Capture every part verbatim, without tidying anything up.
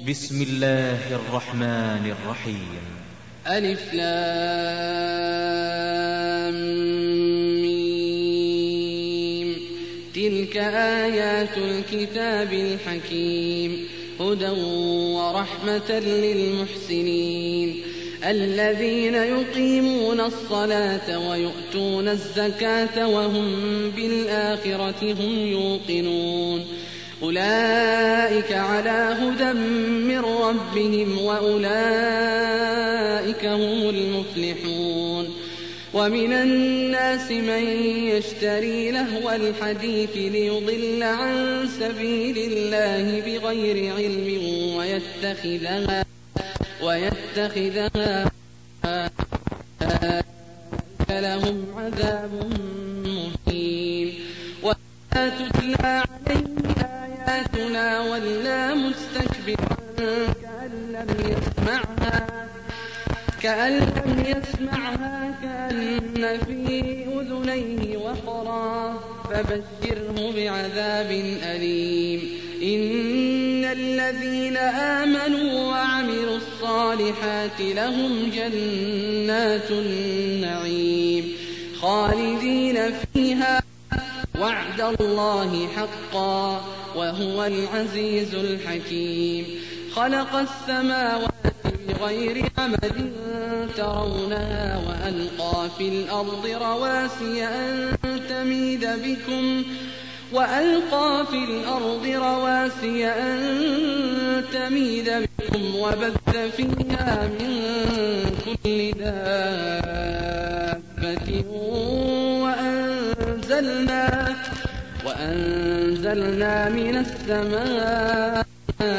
بسم الله الرحمن الرحيم. ألف لام ميم. تلك آيات الكتاب الحكيم، هدى ورحمة للمحسنين الذين يقيمون الصلاة ويؤتون الزكاة وهم بالآخرة هم يوقنون. أولئك على هدى من ربهم وأولئك هم المفلحون. ومن الناس من يشتري لهو الحديث ليضل عن سبيل الله بغير علم ويتخذها ويتخذها لهم عذاب مهين. ولا تتلى عليه آياتنا ولا مستكبرا كأن لم يسمعها كأن لم يسمعها كأن في أذنيه وقرا فبشره بعذاب أليم. إن الذين آمنوا وعملوا الصالحات لهم جنات النعيم خالدين فيها وعد الله حقا وهو العزيز الحكيم. خلق السماوات بغير عمد ترونها وألقى في الأرض رواسي أن تميد بكم وألقى في الأرض رواسي أن تميد بكم وبث فيها من كل دابة وأنزلنا وأنزلنا من السماء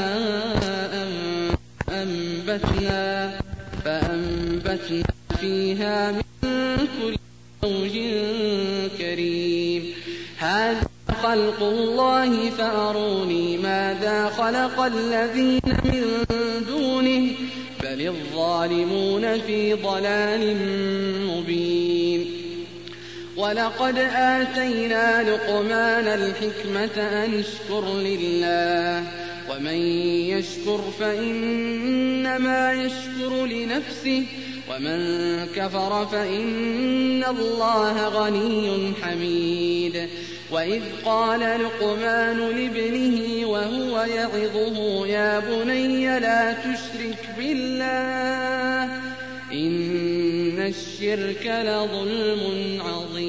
أنبتنا فأنبتنا فيها من كل زوج كريم. هذا خلق الله فأروني ماذا خلق الذين من دونه بل الظالمون في ضلال مبين. ولقد آتينا لقمان الحكمة أن اشكر لله ومن يشكر فإنما يشكر لنفسه ومن كفر فإن الله غني حميد. وإذ قال لقمان لابنه وهو يعظه يا بني لا تشرك بالله إن الشرك لظلم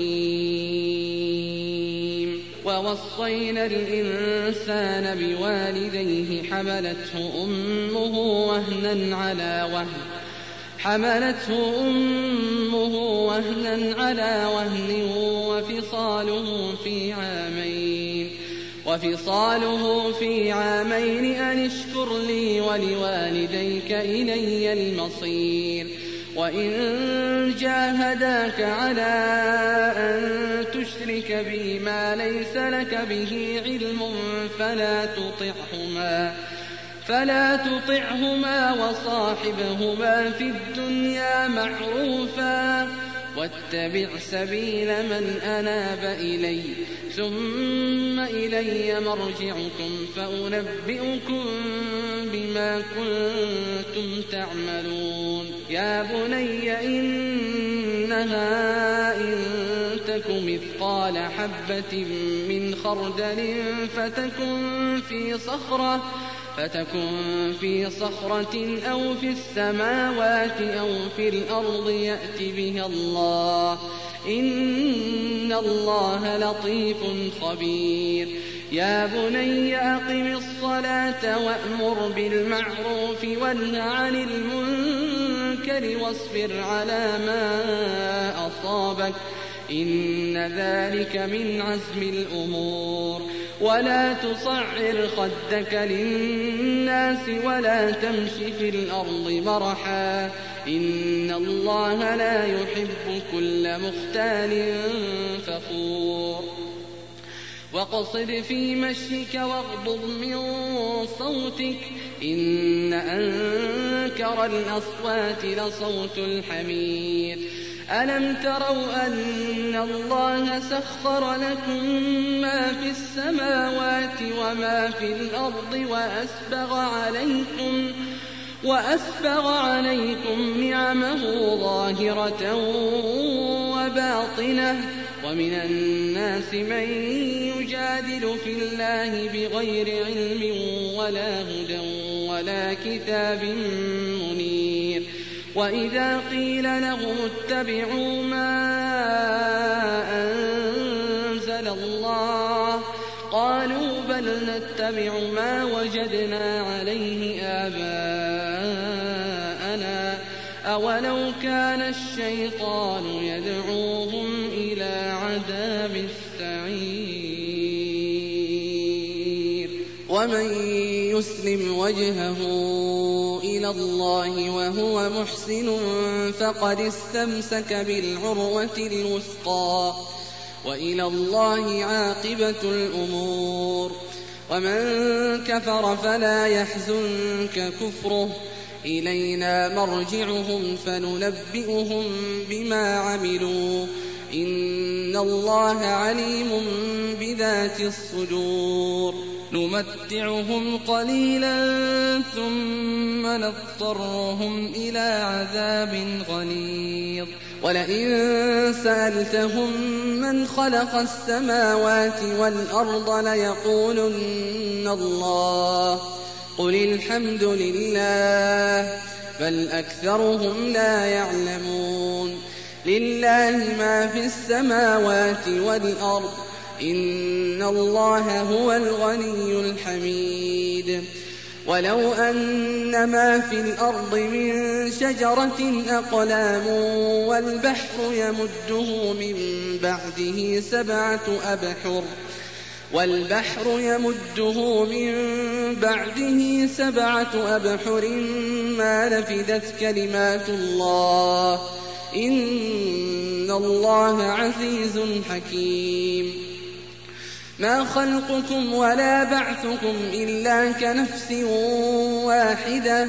عظيم. ووصينا الإنسان بوالديه حملته أمه وهنا على وهن حملته أمه وهنا على وهن وفصاله في عامين وفصاله في عامين أن اشكر لي ولوالديك إلي المصير. وإن جاهداك على أن تشرك بي ما ليس لك به علم فلا تطعهما فلا تطعهما وصاحبهما في الدنيا معروفا واتبع سبيل من أناب إلي ثم إلي مرجعكم فأنبئكم بما كنتم تعملون. يا بني إنها إن تك مثقال حبة من خردل فتكن في صخرة فتكن في صخرة أو في السماوات أو في الأرض يأت بها الله إن الله لطيف خبير. يا بني أقم الصلاة وأمر بالمعروف وانه عن المنكر واصبر على ما أصابك إن ذلك من عزم الأمور. ولا تصعر خدك للناس ولا تمش في الأرض مرحا إن الله لا يحب كل مختال فخور. واقصد في مشيك واغضض من صوتك إن أنكر الأصوات لصوت الحمير. ألم تروا أن الله سخر لكم ما في السماوات وما في الأرض وأسبغ عليكم وأسبغ عليكم نعمه ظاهرة وباطنة ومن الناس من يجادل في الله بغير علم ولا هدى ولا كتاب منير وإذا قيل لهم اتبعوا ما أنزل الله قالوا بل نتبع ما وجدنا عليه آباءنا أولو كان الشيطان يدعوهم إلى عذاب السعير ومن يسلم وجهه إلى الله وهو محسن فقد استمسك بالعروة الوثقى وإلى الله عاقبة الأمور ومن كفر فلا يحزنك كفره إلينا مرجعهم فننبئهم بما عملوا إن الله عليم بذات الصدور نمتعهم قليلا ثم نضطرهم إلى عذاب غليظ ولئن سألتهم من خلق السماوات والأرض ليقولن الله قل الحمد لله بل أكثرهم لا يعلمون لله ما في السماوات والأرض إن الله هو الغني الحميد ولو أن ما في الأرض من شجرة أقلام والبحر يمده من بعده سبعة أبحر والبحر يمده من بعده سبعة أبحر ما نفدت كلمات الله إن الله عزيز حكيم ما خلقكم ولا بعثكم إلا كنفس واحدة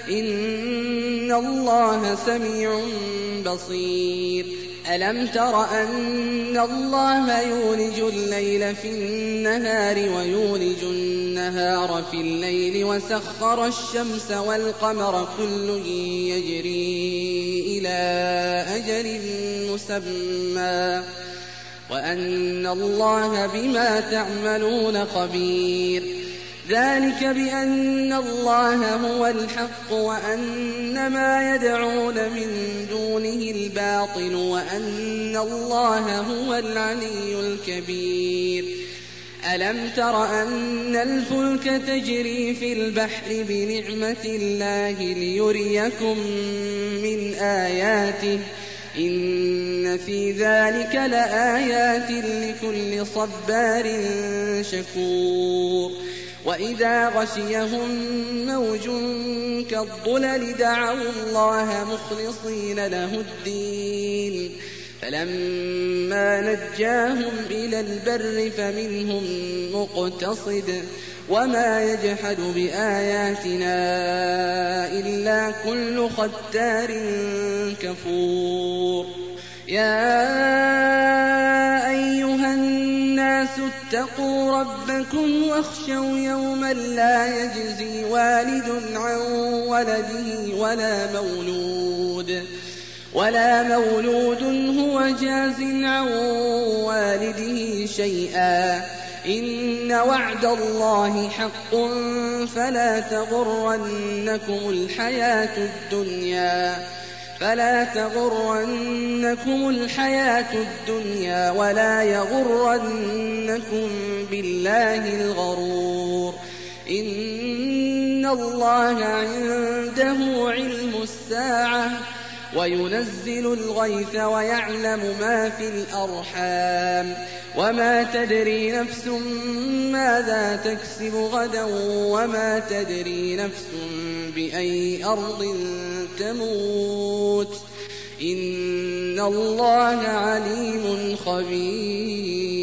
إن الله سميع بصير ألم تر أن الله يولج الليل في النهار ويولج النهار في الليل وسخر الشمس والقمر كل يجري إلى أجل مسمى وأن الله بما تعملون خبير ذلك بأن الله هو الحق وأن ما يدعون من دونه الباطل وأن الله هو العلي الكبير ألم تر أن الفلك تجري في البحر بنعمة الله ليريكم من آياته إن في ذلك لآيات لكل صبار شكور وإذا غشيهم موج كالظلل دعوا الله مخلصين له الدين فلما نجاهم إلى البر فمنهم مقتصد وما يجحد بآياتنا إلا كل ختار كفور يا أيها الناس اتقوا ربكم واخشوا يوما لا يجزي والد عن ولده ولا مولود ولا مولود هو جاز عن والده شيئا إن وعد الله حق فلا تغرنكم الحياة الدنيا فلا تغرنكم الحياة الدنيا ولا يغرنكم بالله الغرور إن الله عنده علم الساعة وينزل الغيث ويعلم ما في الأرحام وما تدري نفس ماذا تكسب غدا وما تدري نفس بأي أرض تموت إن الله عليم خبير